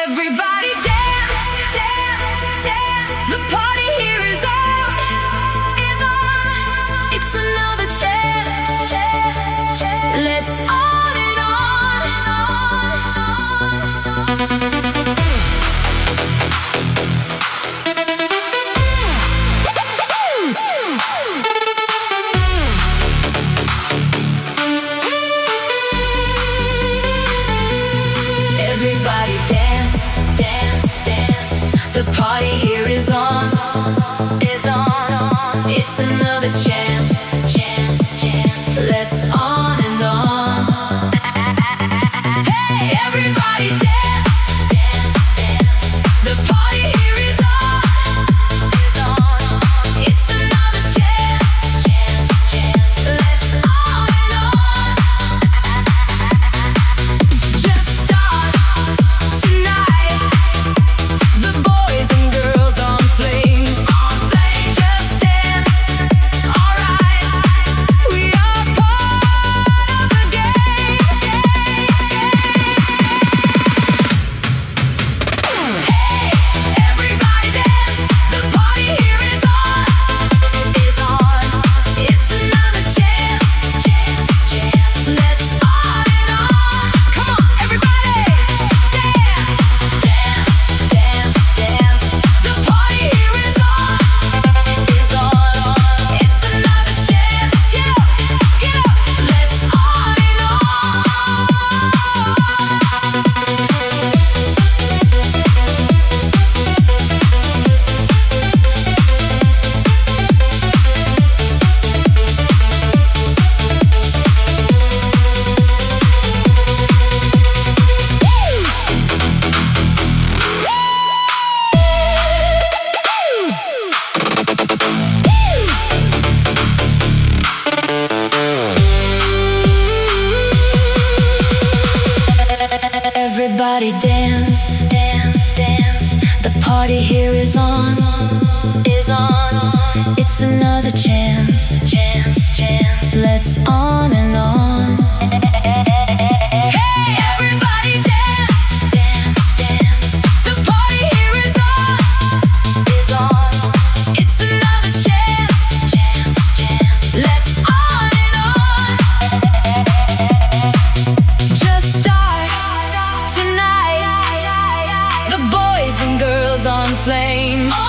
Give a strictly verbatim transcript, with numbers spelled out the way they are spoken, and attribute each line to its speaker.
Speaker 1: Everybody dance, dance, dance. The party here is on, is on. It's another chance, chance, chance. Let's on and on, everybody dance, dance, dance. The party here is on, is on. It's another chance, chance, chance. Let's on and on. Hey, everybody dance, dance, dance. The party here is on, is on. It's another chance, chance, chance. Let's on and on. Just start tonight. The boys and girls on flames, on flames. Just dance, alright. We are part of the game. Hey, everybody dance. The party here is on, is on. It's another chance, chance, chance. Let's on and on. Come on, everybody, dance, dance, dance, dance. The party here is on, is on. It's another chance, yeah. Get up, let's on and on. Everybody dance, dance, dance. The party here is on, is on. It's another chance, chance, chance. Let's on and on. Hey, everybody dance, dance, dance. The party here is on, is on. It's another chance, chance, chance. Let's on and on. Just start tonight. The boys and girls on flames.